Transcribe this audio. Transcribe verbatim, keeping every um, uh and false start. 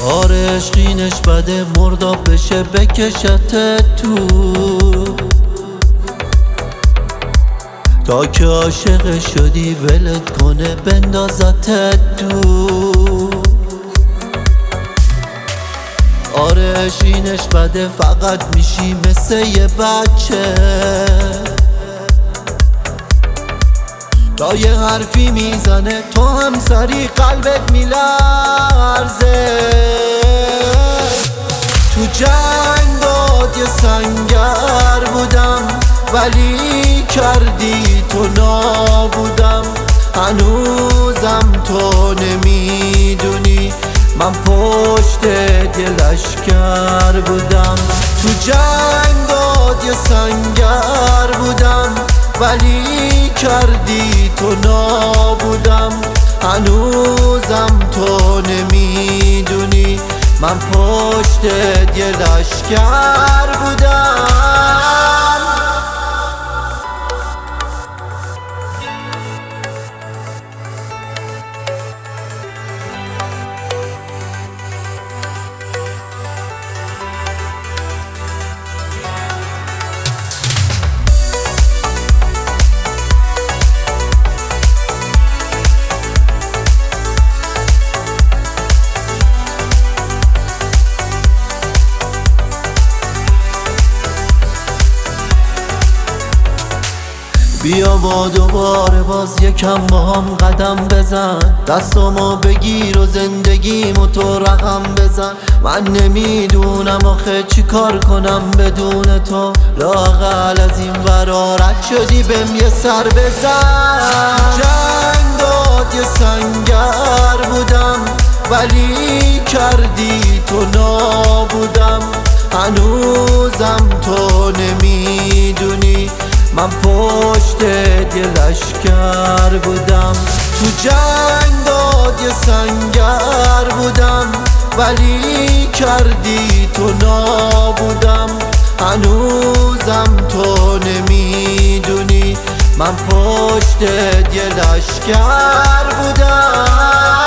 آره عشقینش بده مرداب بشه بکشت تو، تا که عاشق شدی ولت کنه بندازت تو. آره عشقینش بده فقط میشی مثل یه بچه، تا یه حرفی میزنه تو هم سری قلبت میلرزه. تو جنگات یه سنگر بودم ولی کردی تو نابودم، هنوزم تو نمیدونی من پشت یه لشکر بودم. تو جنگات یه سنگر بودم ولی کردی تو نابودم، هنوزم تو نمیدونی من پشت یه لشکر بودم. بیا با دوباره باز یکم با هم قدم بزن، دستامو بگیر و زندگیمو تو رقم بزن. من نمیدونم آخه چی کار کنم بدون تو، لااقل از این ورا رد شدی بهم یه سر بزن. جنگات یه سنگر بودم ولی کردی تو نابودم، هنوزم تو نمیدونی من پشت یه لشکر بودم. تو جنگات یه سنگر بودم ولی کردی تو نابودم، هنوزم تو نمیدونی من پشت یه لشکر بودم.